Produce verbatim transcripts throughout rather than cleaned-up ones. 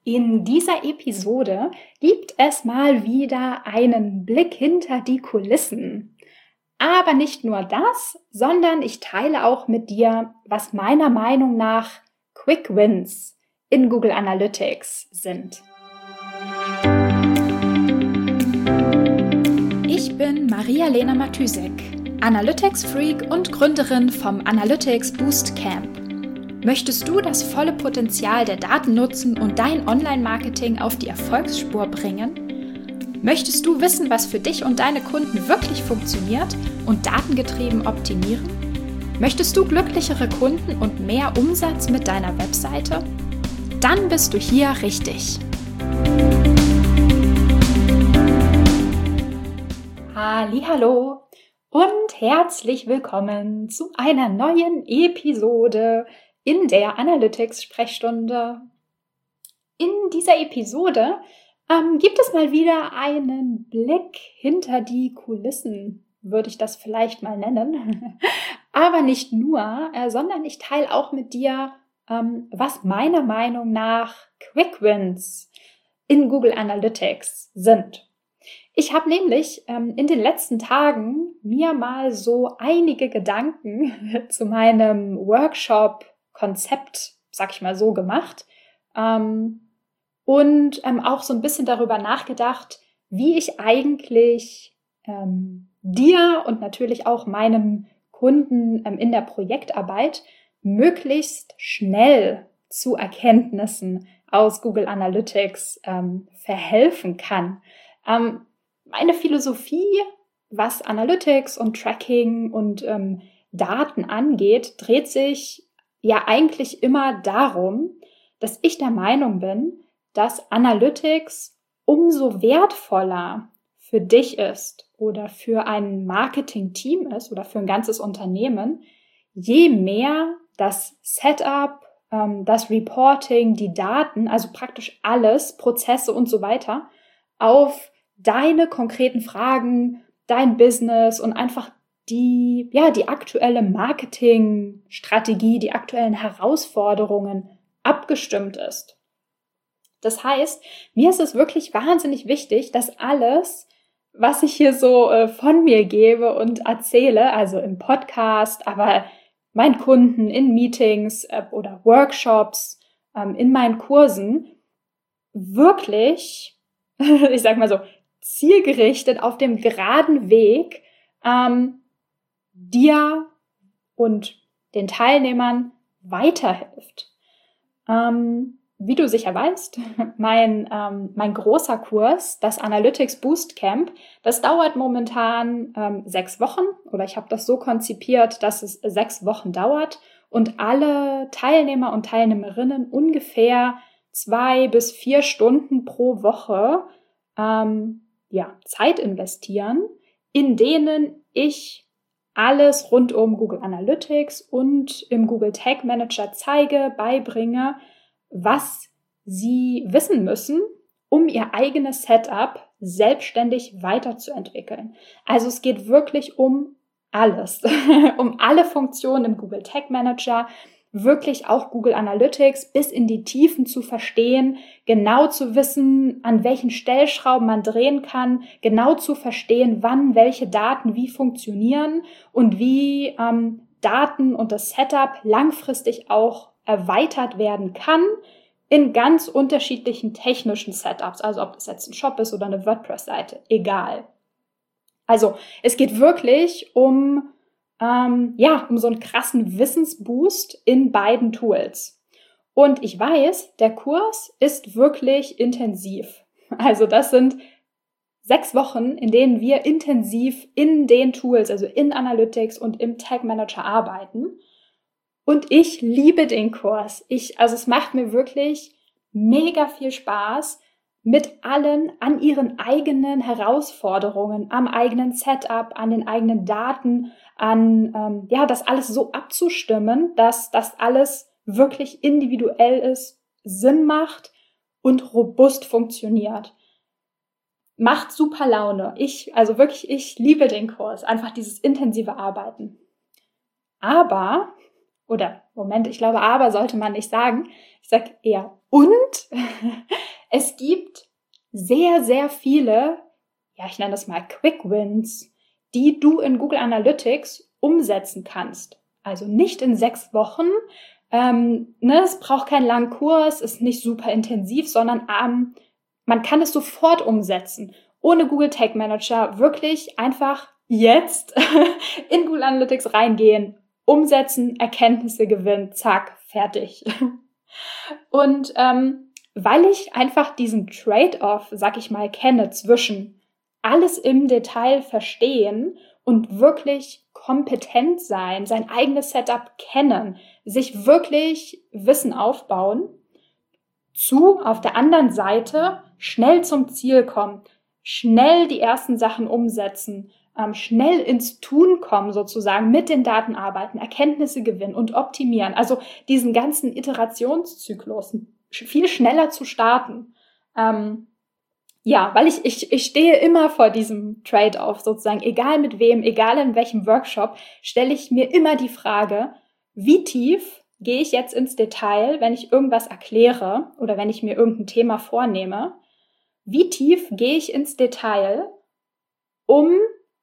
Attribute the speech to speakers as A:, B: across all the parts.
A: In dieser Episode gibt es mal wieder einen Blick hinter die Kulissen. Aber nicht nur das, sondern ich teile auch mit dir, was meiner Meinung nach Quick Wins in Google Analytics sind. Ich bin Maria-Lena Matysek, Analytics-Freak und Gründerin vom Analytics Boost Camp. Möchtest du das volle Potenzial der Daten nutzen und dein Online-Marketing auf die Erfolgsspur bringen? Möchtest du wissen, was für dich und deine Kunden wirklich funktioniert und datengetrieben optimieren? Möchtest du glücklichere Kunden und mehr Umsatz mit deiner Webseite? Dann bist du hier richtig. Hallihallo und herzlich willkommen zu einer neuen Episode in der Analytics-Sprechstunde. In dieser Episode ähm, gibt es mal wieder einen Blick hinter die Kulissen, würde ich das vielleicht mal nennen. Aber nicht nur, äh, sondern ich teile auch mit dir, ähm, was meiner Meinung nach Quick Wins in Google Analytics sind. Ich habe nämlich ähm, in den letzten Tagen mir mal so einige Gedanken zu meinem Workshop Konzept, sag ich mal so, gemacht ähm, und ähm, auch so ein bisschen darüber nachgedacht, wie ich eigentlich ähm, dir und natürlich auch meinem Kunden ähm, in der Projektarbeit möglichst schnell zu Erkenntnissen aus Google Analytics ähm, verhelfen kann. Ähm, meine Philosophie, was Analytics und Tracking und ähm, Daten angeht, dreht sich ja eigentlich immer darum, dass ich der Meinung bin, dass Analytics umso wertvoller für dich ist oder für ein Marketing-Team ist oder für ein ganzes Unternehmen, je mehr das Setup, ähm, das Reporting, die Daten, also praktisch alles, Prozesse und so weiter, auf deine konkreten Fragen, dein Business und einfach die, ja, die aktuelle Marketingstrategie, die aktuellen Herausforderungen abgestimmt ist. Das heißt, mir ist es wirklich wahnsinnig wichtig, dass alles, was ich hier so äh, von mir gebe und erzähle, also im Podcast, aber meinen Kunden in Meetings äh, oder Workshops, ähm, in meinen Kursen, wirklich, ich sag mal so, zielgerichtet auf dem geraden Weg ähm, dir und den Teilnehmern weiterhilft. Ähm, wie du sicher weißt, mein, ähm, mein großer Kurs, das Analytics Boost Camp, das dauert momentan ähm, sechs Wochen oder ich habe das so konzipiert, dass es sechs Wochen dauert und alle Teilnehmer und Teilnehmerinnen ungefähr zwei bis vier Stunden pro Woche ähm, ja, Zeit investieren, in denen ich alles rund um Google Analytics und im Google Tag Manager zeige, beibringe, was sie wissen müssen, um ihr eigenes Setup selbstständig weiterzuentwickeln. Also es geht wirklich um alles, um alle Funktionen im Google Tag Manager, wirklich auch Google Analytics bis in die Tiefen zu verstehen, genau zu wissen, an welchen Stellschrauben man drehen kann, genau zu verstehen, wann welche Daten wie funktionieren und wie ähm, Daten und das Setup langfristig auch erweitert werden kann in ganz unterschiedlichen technischen Setups, also ob das jetzt ein Shop ist oder eine WordPress-Seite, egal. Also es geht wirklich um Ähm, ja, um so einen krassen Wissensboost in beiden Tools. Und ich weiß, der Kurs ist wirklich intensiv. Also das sind sechs Wochen, in denen wir intensiv in den Tools, also in Analytics und im Tag Manager arbeiten. Und ich liebe den Kurs. Ich, also es macht mir wirklich mega viel Spaß, mit allen an ihren eigenen Herausforderungen, am eigenen Setup, an den eigenen Daten, an ähm, ja, das alles so abzustimmen, dass das alles wirklich individuell ist, Sinn macht und robust funktioniert. Macht super Laune. Ich, also wirklich, ich liebe den Kurs. Einfach dieses intensive Arbeiten. Aber, oder Moment, ich glaube, aber sollte man nicht sagen. Ich sage eher Und es gibt sehr, sehr viele, ja, ich nenne das mal Quick Wins, die du in Google Analytics umsetzen kannst. Also nicht in sechs Wochen. Ähm, ne, es braucht keinen langen Kurs, ist nicht super intensiv, sondern ähm, man kann es sofort umsetzen. Ohne Google Tag Manager wirklich einfach jetzt in Google Analytics reingehen, umsetzen, Erkenntnisse gewinnen, zack, fertig. Und ähm, weil ich einfach diesen Trade-off, sag ich mal, kenne zwischen alles im Detail verstehen und wirklich kompetent sein, sein eigenes Setup kennen, sich wirklich Wissen aufbauen, zu auf der anderen Seite schnell zum Ziel kommen, schnell die ersten Sachen umsetzen, ähm, schnell ins Tun kommen sozusagen, mit den Daten arbeiten, Erkenntnisse gewinnen und optimieren. Also diesen ganzen Iterationszyklus viel schneller zu starten. Ähm, ja, weil ich, ich, ich stehe immer vor diesem Trade-off sozusagen, egal mit wem, egal in welchem Workshop, stelle ich mir immer die Frage, wie tief gehe ich jetzt ins Detail, wenn ich irgendwas erkläre oder wenn ich mir irgendein Thema vornehme? Wie tief gehe ich ins Detail, um,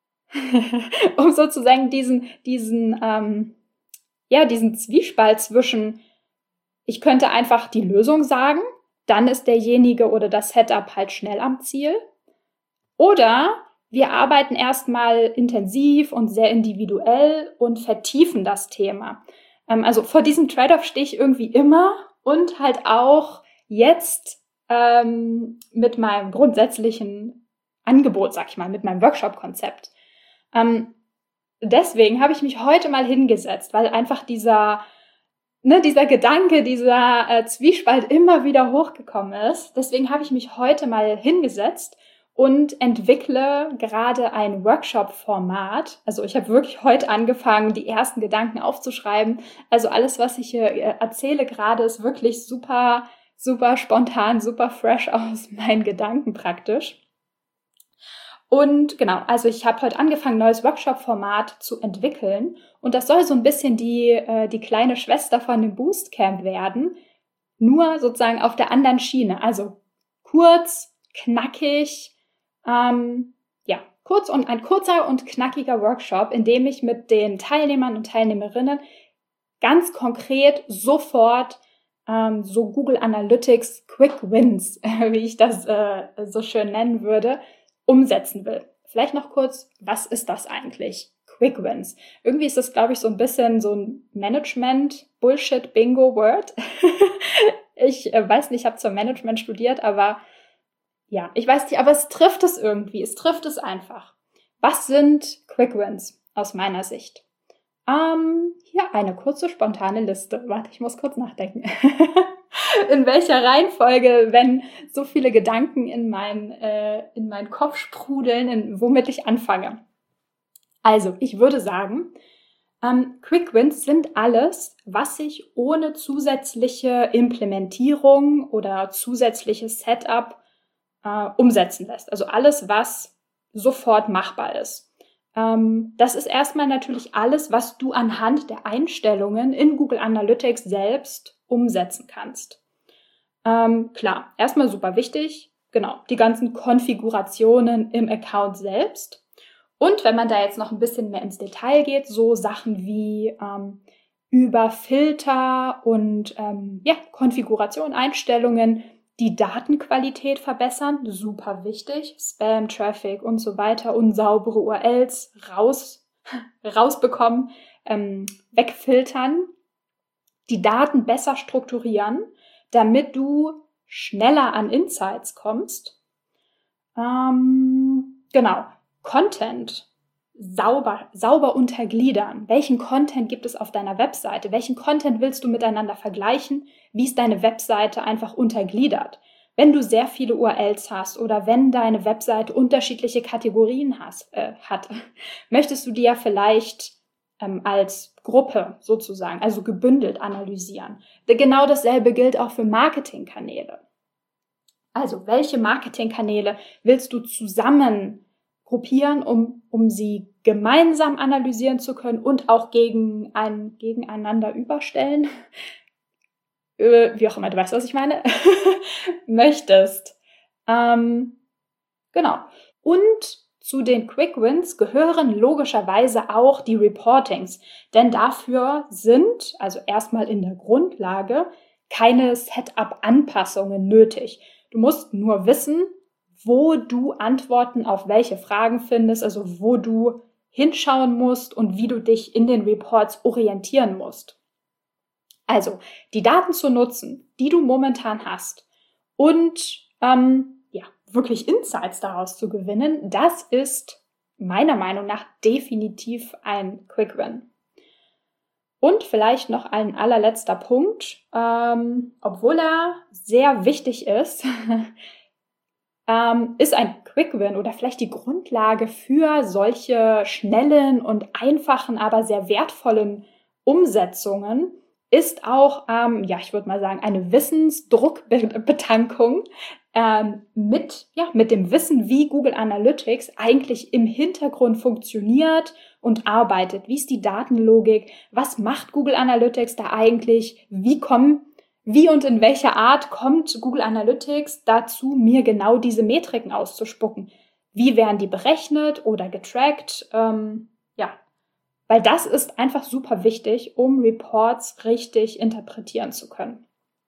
A: um sozusagen diesen, diesen, ähm, ja, diesen Zwiespalt zwischen, ich könnte einfach die Lösung sagen, dann ist derjenige oder das Setup halt schnell am Ziel. Oder wir arbeiten erstmal intensiv und sehr individuell und vertiefen das Thema. Also vor diesem Trade-off stehe ich irgendwie immer und halt auch jetzt ähm, mit meinem grundsätzlichen Angebot, sag ich mal, mit meinem Workshop-Konzept. Ähm, deswegen habe ich mich heute mal hingesetzt, weil einfach dieser, ne, dieser Gedanke, dieser äh, Zwiespalt immer wieder hochgekommen ist. Deswegen habe ich mich heute mal hingesetzt und entwickle gerade ein Workshop-Format. Also ich habe wirklich heute angefangen, die ersten Gedanken aufzuschreiben. Also alles, was ich hier erzähle gerade, ist wirklich super, super spontan, super fresh aus meinen Gedanken praktisch. Und genau, also ich habe heute angefangen, ein neues Workshop-Format zu entwickeln. Und das soll so ein bisschen die, äh, die kleine Schwester von dem Bootcamp werden. Nur sozusagen auf der anderen Schiene. Also kurz, knackig, ähm, ja, kurz und ein kurzer und knackiger Workshop, in dem ich mit den Teilnehmern und Teilnehmerinnen ganz konkret sofort ähm, so Google Analytics Quick Wins, wie ich das äh, so schön nennen würde, umsetzen will. Vielleicht noch kurz, was ist das eigentlich? Quick Wins. Irgendwie ist das, glaube ich, so ein bisschen so ein Management-Bullshit-Bingo-Word. ich äh, weiß nicht, ich habe zwar Management studiert, aber ja, ich weiß nicht, aber es trifft es irgendwie. Es trifft es einfach. Was sind Quick Wins aus meiner Sicht? Ähm, hier eine kurze, spontane Liste. Warte, ich muss kurz nachdenken. In welcher Reihenfolge, wenn so viele Gedanken in mein, äh, in meinen Kopf sprudeln, in, womit ich anfange. Also, ich würde sagen, ähm, Quick Wins sind alles, was sich ohne zusätzliche Implementierung oder zusätzliches Setup äh, umsetzen lässt. Also alles, was sofort machbar ist. Ähm, das ist erstmal natürlich alles, was du anhand der Einstellungen in Google Analytics selbst umsetzen kannst. Ähm, klar, erstmal super wichtig, genau, die ganzen Konfigurationen im Account selbst. Und wenn man da jetzt noch ein bisschen mehr ins Detail geht, so Sachen wie ähm, über Filter und ähm, ja, Konfiguration, Einstellungen, die Datenqualität verbessern, super wichtig, Spam, Traffic und so weiter, unsaubere U R Ls raus, rausbekommen, ähm, wegfiltern, die Daten besser strukturieren, damit du schneller an Insights kommst. Ähm, genau, Content sauber, sauber untergliedern. Welchen Content gibt es auf deiner Webseite? Welchen Content willst du miteinander vergleichen? Wie ist deine Webseite einfach untergliedert? Wenn du sehr viele U R Ls hast oder wenn deine Webseite unterschiedliche Kategorien hast, äh, hat, möchtest du die ja vielleicht ähm, als Gruppe sozusagen, also gebündelt analysieren. Genau dasselbe gilt auch für Marketingkanäle. Also welche Marketingkanäle willst du zusammen gruppieren, um, um sie gemeinsam analysieren zu können und auch gegen ein, gegeneinander überstellen? äh, wie auch immer, du weißt, was ich meine, möchtest. Ähm, genau. Und zu den Quick Wins gehören logischerweise auch die Reportings, denn dafür sind, also erstmal in der Grundlage, keine Setup-Anpassungen nötig. Du musst nur wissen, wo du Antworten auf welche Fragen findest, also wo du hinschauen musst und wie du dich in den Reports orientieren musst. Also die Daten zu nutzen, die du momentan hast und ähm, ja, wirklich Insights daraus zu gewinnen, das ist meiner Meinung nach definitiv ein Quick Win. Und vielleicht noch ein allerletzter Punkt, ähm, obwohl er sehr wichtig ist, ähm, ist ein Quick Win oder vielleicht die Grundlage für solche schnellen und einfachen, aber sehr wertvollen Umsetzungen, ist auch, ähm, ja, ich würde mal sagen, eine Wissensdruckbetankung ähm, mit, ja, mit dem Wissen, wie Google Analytics eigentlich im Hintergrund funktioniert und arbeitet. Wie ist die Datenlogik? Was macht Google Analytics da eigentlich? Wie kommen, wie und in welcher Art kommt Google Analytics dazu, mir genau diese Metriken auszuspucken? Wie werden die berechnet oder getrackt? Ähm, ja, weil das ist einfach super wichtig, um Reports richtig interpretieren zu können.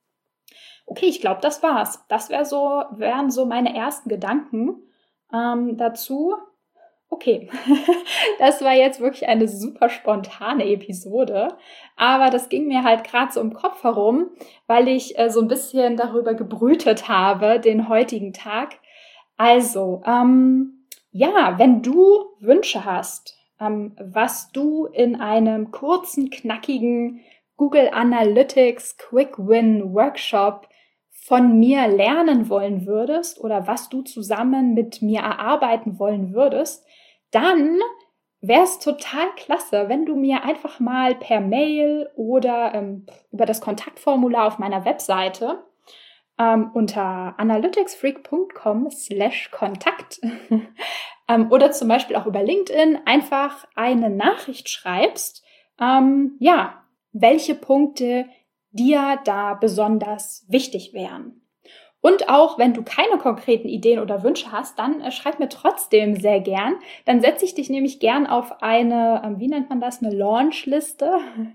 A: Okay, ich glaube, das war's. Das wär so, wären so meine ersten Gedanken ähm, dazu. Okay, das war jetzt wirklich eine super spontane Episode, aber das ging mir halt gerade so im Kopf herum, weil ich äh, so ein bisschen darüber gebrütet habe, den heutigen Tag. Also, ähm, ja, wenn du Wünsche hast, ähm, was du in einem kurzen, knackigen Google Analytics Quick Win Workshop von mir lernen wollen würdest oder was du zusammen mit mir erarbeiten wollen würdest, dann wäre es total klasse, wenn du mir einfach mal per Mail oder ähm, über das Kontaktformular auf meiner Webseite ähm, unter analyticsfreak punkt com slash kontakt ähm, oder zum Beispiel auch über LinkedIn einfach eine Nachricht schreibst, ähm, ja, welche Punkte dir da besonders wichtig wären. Und auch wenn du keine konkreten Ideen oder Wünsche hast, dann äh, schreib mir trotzdem sehr gern. Dann setze ich dich nämlich gern auf eine, ähm, wie nennt man das, eine Launch-Liste.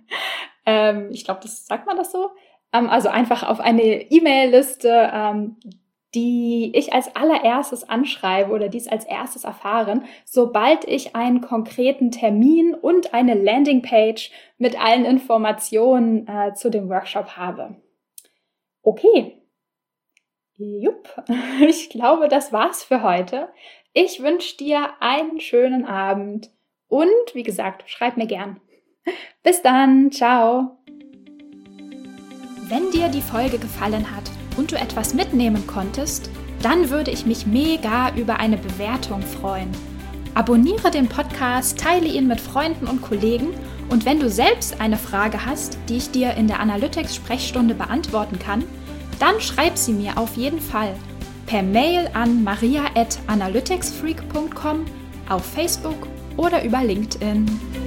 A: ähm, ich glaube, das sagt man das so. Ähm, also einfach auf eine E-Mail-Liste, ähm, die ich als allererstes anschreibe oder dies als erstes erfahren, sobald ich einen konkreten Termin und eine Landingpage mit allen Informationen äh, zu dem Workshop habe. Okay. Jupp, ich glaube, das war's für heute. Ich wünsche dir einen schönen Abend und wie gesagt, schreib mir gern. Bis dann, ciao. Wenn dir die Folge gefallen hat und du etwas mitnehmen konntest, dann würde ich mich mega über eine Bewertung freuen. Abonniere den Podcast, teile ihn mit Freunden und Kollegen und wenn du selbst eine Frage hast, die ich dir in der Analytics-Sprechstunde beantworten kann, dann schreib sie mir auf jeden Fall per Mail an maria at analyticsfreak punkt com, auf Facebook oder über LinkedIn.